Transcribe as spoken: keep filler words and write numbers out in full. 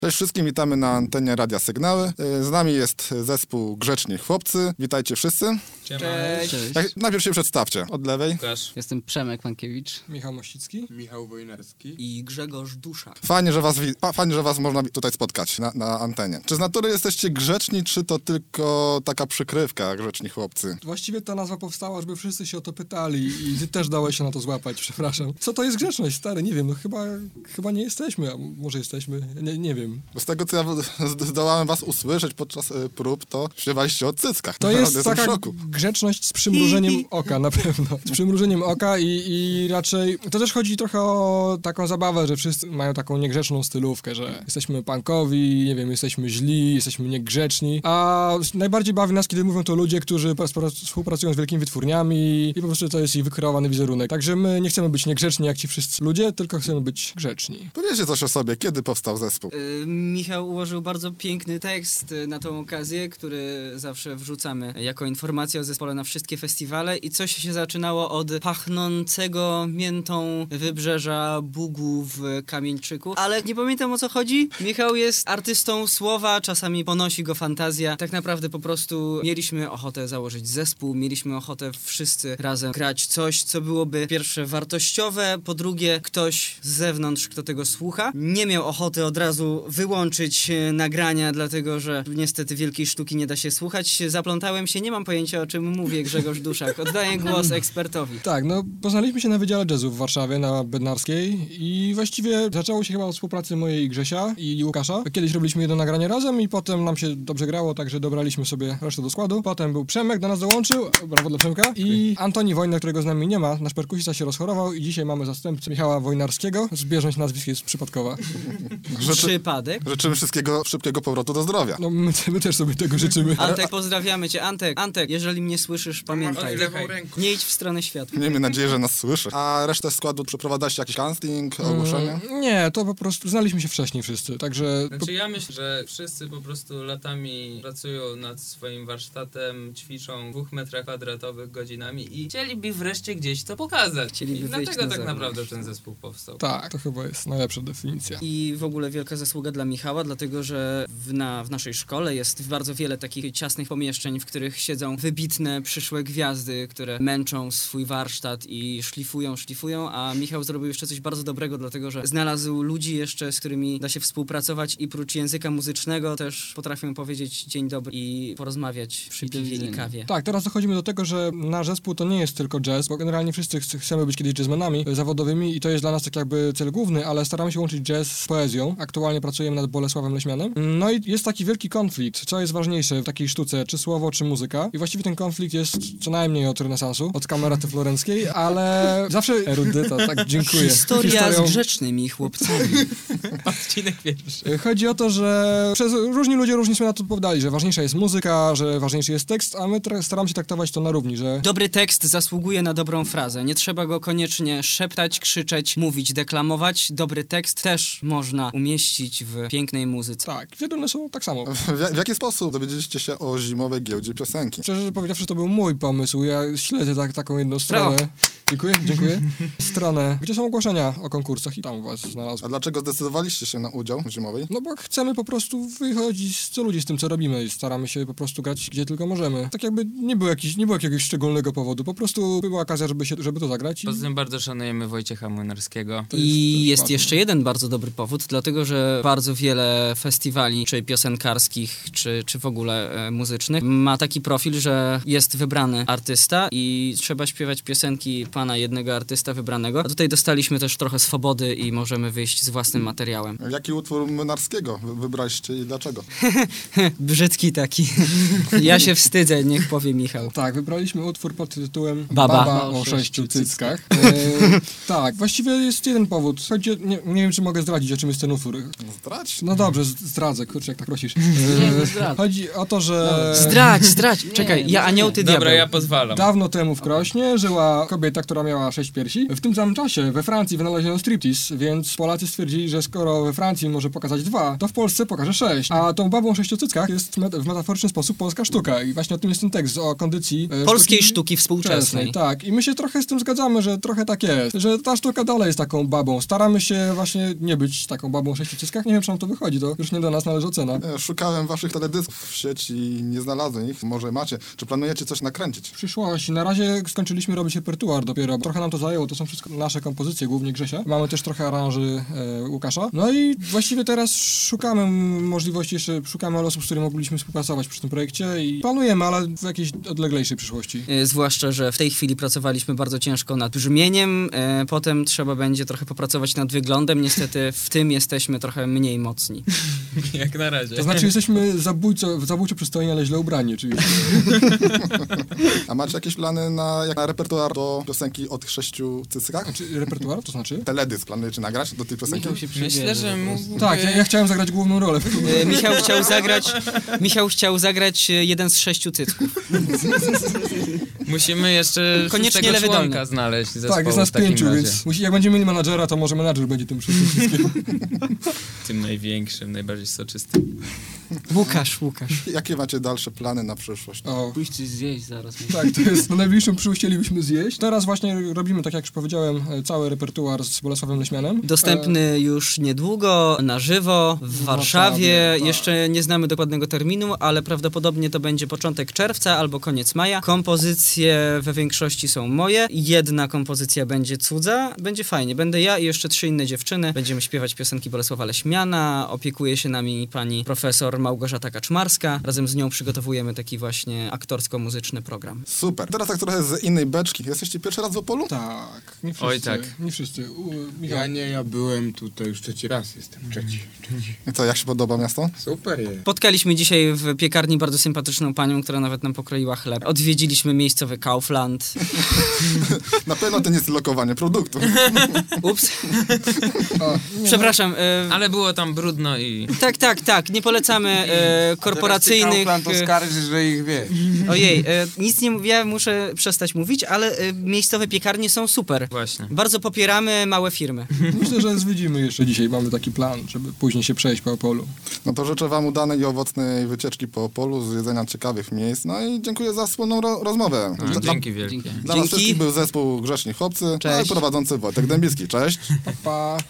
Cześć wszystkim, witamy na antenie Radia Sygnały. Z nami jest zespół Grzeczni Chłopcy. Witajcie wszyscy. Cześć. Cześć. Jak, najpierw się przedstawcie. Od lewej. Łukasz. Jestem Przemek Mankiewicz. Michał Mościcki. Michał Wojnarski. I Grzegorz Duszak. Fajnie, że was, wi- fajnie, że was można tutaj spotkać na, na antenie. Czy z natury jesteście grzeczni, czy to tylko taka przykrywka, Grzeczni Chłopcy? Właściwie ta nazwa powstała, żeby wszyscy się o to pytali i ty też dałeś się na to złapać, przepraszam. Co to jest grzeczność, stary? Nie wiem, no chyba, chyba nie jesteśmy, a może jesteśmy, nie, nie wiem. Bo z tego, co ja w- zdołałem was usłyszeć podczas y, prób, to śpiewaliście o cyckach. To Naprawdę jest jestem w taka szoku. grzeczność z przymrużeniem oka, na pewno. Z przymrużeniem oka i, i raczej... To też chodzi trochę o taką zabawę, że wszyscy mają taką niegrzeczną stylówkę, że jesteśmy punkowi, nie wiem, jesteśmy źli, jesteśmy niegrzeczni, a najbardziej bawi nas, kiedy mówią to ludzie, którzy współpracują z wielkimi wytwórniami i po prostu to jest ich wykreowany wizerunek. Także my nie chcemy być niegrzeczni jak ci wszyscy ludzie, tylko chcemy być grzeczni. Powiedzcie coś o sobie. Kiedy powstał zespół? Y, Michał ułożył bardzo piękny tekst y, na tą okazję, który zawsze wrzucamy jako informację o zespole na wszystkie festiwale i coś się zaczynało od pachnącego miętą wybrzeża Bugu w Kamieńczyku, ale nie pamiętam o co chodzi. Michał jest artystą słowa, czasami ponosi go fantazja. Tak naprawdę po prostu mieliśmy ochotę założyć zespół, mieliśmy ochotę wszyscy razem grać coś, co byłoby pierwsze wartościowe, po drugie ktoś z zewnątrz, kto tego słucha, nie miał ochoty od razu wyłączyć e, nagrania, dlatego że niestety wielkiej sztuki nie da się słuchać. Zaplątałem się, nie mam pojęcia o czym mówię, Grzegorz Duszak. Oddaję głos ekspertowi. Tak, no poznaliśmy się na Wydziale Jazzu w Warszawie, na Bednarskiej i właściwie zaczęło się chyba od współpracy mojej i Grzesia i Łukasza. Kiedyś robiliśmy jedno nagranie razem i potem nam się dobrze grało, także dobraliśmy sobie resztę do składu. Potem był Przemek, do nas dołączył, brawo dla Przemka, i Antoni Wojnar, którego z nami nie ma, nasz perkusista się rozchorował i dzisiaj mamy zastępcę Michała Wojnarskiego. Zbieżność nazwisk jest przypadkowa. Życzy, Przypadek. życzymy wszystkiego szybkiego powrotu do zdrowia. No my, my też sobie tego życzymy. Antek, pozdrawiamy cię. Antek, Antek, jeżeli mnie słyszysz, pamiętaj. lewą ręką. Nie idź w stronę światła. Miejmy nadzieję, że nas słyszy. A resztę składu przeprowadzaliście jakiś casting, ogłoszenie? Mm, Nie, to po prostu znaliśmy się wcześniej wszyscy, także... Znaczy ja myślę, że wszyscy po prostu latami pracują nad swoim warsztatem, ćwiczą w dwóch metrach kwadratowych godzinami i chcieliby wreszcie gdzieś to pokazać. Chcieliby I wyjść dlatego na tak zewnątrz. naprawdę ten zespół powstał. Tak, to chyba jest najlepsza definicja. I w ogóle wielka zasługa dla Michała, dlatego że w, na, w naszej szkole jest bardzo wiele takich ciasnych pomieszczeń, w których siedzą wybitne przyszłe gwiazdy, które męczą swój warsztat i szlifują, szlifują, a Michał zrobił jeszcze coś bardzo dobrego, dlatego że znalazł ludzi jeszcze, z którymi da się współpracować i prócz języka muzycznego też potrafią powiedzieć dzień dobry i porozmawiać przy I do piwie i widzenia. kawie. Tak, teraz dochodzimy do tego, że nasz zespół to nie jest tylko jazz, bo generalnie wszyscy ch- chcemy być kiedyś jazzmenami e, zawodowymi i to jest dla nas tak jakby cel główny, ale staramy się łączyć jazz z poezją. Aktualnie pracujemy nad Bolesławem Leśmianem. No i jest taki wielki konflikt, co jest ważniejsze w takiej sztuce, czy słowo, czy muzyka. I właściwie ten konflikt jest co najmniej od renesansu, od kameraty florenckiej, ale zawsze erudyta, tak, dziękuję. Historia Historią- z grzecznymi chłopcami. Odcinek pierwszy. Chodzi o to, że przez różni ludzie różnie sobie na to odpowiadali, że ważniejsza jest muzyka, że ważniejszy jest tekst, a my tra- staramy się traktować to na równi, że Dobry tekst zasługuje na dobrą frazę. Nie trzeba go koniecznie szeptać, krzyczeć, mówić, deklamować. Dobry tekst też można umieścić w pięknej muzyce. tak, wiadomo są tak samo. W, w jaki sposób dowiedzieliście się o zimowej giełdzie piosenki? Szczerze powiedziawszy, to był mój pomysł. Ja śledzę tak, taką jedną stronę. Brawo. Dziękuję, dziękuję. Stronę, gdzie są ogłoszenia o konkursach i tam was znalazłem. A dlaczego zdecydowaliście się na udział w zimowej? No bo chcemy po prostu wychodzić z co ludzi z tym, co robimy i staramy się po prostu grać gdzie tylko możemy. Tak jakby nie było, jakiś, nie było jakiegoś szczególnego powodu, po prostu była okazja, żeby, się, żeby to zagrać. I... Poza tym bardzo szanujemy Wojciecha Młynarskiego. To jest- I to jest jest ważne. jeszcze jeden bardzo dobry powód, dlatego że bardzo wiele festiwali, czy piosenkarskich, czy, czy w ogóle e, muzycznych, ma taki profil, że jest wybrany artysta i trzeba śpiewać piosenki pana jednego artysta wybranego. A tutaj dostaliśmy też trochę swobody i możemy wyjść z własnym materiałem. Jaki utwór Młynarskiego wy- wybraliście i dlaczego? Brzydki taki. Ja się wstydzę, niech powie Michał. Tak, wybraliśmy utwór pod tytułem Baba o sześciu cyckach. E, tak, właściwie jest jeden powód. Chodzi o, nie, nie wiem, czy mogę zdradzić, o czym jest ten utwór. Zdrać? No dobrze, z- zdradzę, kurczę, jak tak prosisz. Nie, nie zdradzę. Chodzi o to, że Zdradź, zdradź. Czekaj, ja anioł, ty Dobra, diabeł. ja pozwalam. dawno temu w Krośnie żyła kobieta, która która miała sześć piersi. W tym samym czasie we Francji wynaleziono striptease, więc Polacy stwierdzili, że skoro we Francji może pokazać dwa, to w Polsce pokaże sześć. A tą babą o sześciocyckach jest met- w metaforyczny sposób polska sztuka i właśnie o tym jest ten tekst, o kondycji e, Polskiej sztuki sztuki współczesnej. Tak, i my się trochę z tym zgadzamy, że trochę tak jest, że ta sztuka dalej jest taką babą. Staramy się właśnie nie być taką babą o sześciocyckach. Nie wiem, czy nam to wychodzi, to już nie do nas należy ocena. E, Szukałem waszych teledysków w sieci i nie znalazłem ich. Może macie. Czy planujecie coś nakręcić? W przyszłości. Na razie skończyliśmy robić repertuar dopiero. Trochę nam to zajęło, to są wszystko nasze kompozycje, głównie Grzesia. Mamy też trochę aranży e, Łukasza. No i właściwie teraz szukamy możliwości, jeszcze szukamy osób, z którymi mogliśmy współpracować przy tym projekcie i planujemy, ale w jakiejś odleglejszej przyszłości. E, Zwłaszcza, że w tej chwili pracowaliśmy bardzo ciężko nad brzmieniem, e, potem trzeba będzie trochę popracować nad wyglądem. Niestety w tym jesteśmy trochę mniej mocni. Jak na razie. To znaczy jesteśmy zabójco, zabójczo przystojni, ale źle ubrani oczywiście. A macie jakieś plany na, jak na repertuar do piosenki o tych sześciu cyckach? Znaczy repertuar, to znaczy? Teledysk planujecie nagrać do tej piosenki? Michał się Myślę, że mógłby... Tak, ja, ja chciałem zagrać główną rolę. E, Michał chciał zagrać Michał chciał zagrać e, jeden z sześciu cycków. Musimy jeszcze Koniecznie szóstego lewy członka dolny. znaleźć zespołu Tak, jest nas w takim pięciu, razie. więc musi, jak będziemy mieli menadżera, to może menadżer będzie tym wszystkim. Tym największym, najbardziej soczystym. Łukasz, Łukasz. Jakie macie dalsze plany na przyszłość? O, Pójść coś zjeść zaraz. tak, to jest na najbliższym przyszłość chcielibyśmy zjeść. Teraz właśnie robimy, tak jak już powiedziałem, e, cały repertuar z Bolesławem Leśmianem. Dostępny już niedługo, na żywo, w Warszawie. Warszawie, tak. Jeszcze nie znamy dokładnego terminu, ale prawdopodobnie to będzie początek czerwca albo koniec maja. Kompozycje we większości są moje. Jedna kompozycja będzie cudza. Będzie fajnie. Będę ja i jeszcze trzy inne dziewczyny. Będziemy śpiewać piosenki Bolesława Leśmiana. Opiekuje się nami pani profesor Małgorzata Kaczmarska. Razem z nią przygotowujemy taki właśnie aktorsko-muzyczny program. Super. Teraz tak trochę z innej beczki. Jesteście pierwszy raz w Opolu? Tak, nie wszyscy. Oj, tak. Nie wszyscy. U, Michał. Ja nie, ja byłem tutaj już trzeci raz jestem. Trzeci. trzeci. I co, jak się podoba miasto? Super jest. Spotkaliśmy dzisiaj w piekarni bardzo sympatyczną panią, która nawet nam pokroiła chleb. Odwiedziliśmy miejscowy Kaufland. Na pewno to nie jest lokowanie produktu. Ups. O, nie, Przepraszam. E, Ale było tam brudno i... tak, tak, tak. Nie polecamy e, korporacyjnych... Teraz ty to skarży, że ich wie. Ojej, e, nic nie mówię, muszę przestać mówić, ale e, miejscowe piekarnie są super. Właśnie. Bardzo popieramy małe firmy. Myślę, że zwiedzimy jeszcze dzisiaj. Mamy taki plan, żeby później się przejść po Opolu. No to życzę wam udanej i owocnej wycieczki po Opolu, zwiedzenia ciekawych miejsc. No i dziękuję za wspólną ro- rozmowę. No, Dla- dzięki wielkie. Dzięki. Dla nas wszystkich był zespół Grzeczni Chłopcy, no i Cześć. prowadzący Wojtek Dębicki. Cześć. Pa, pa.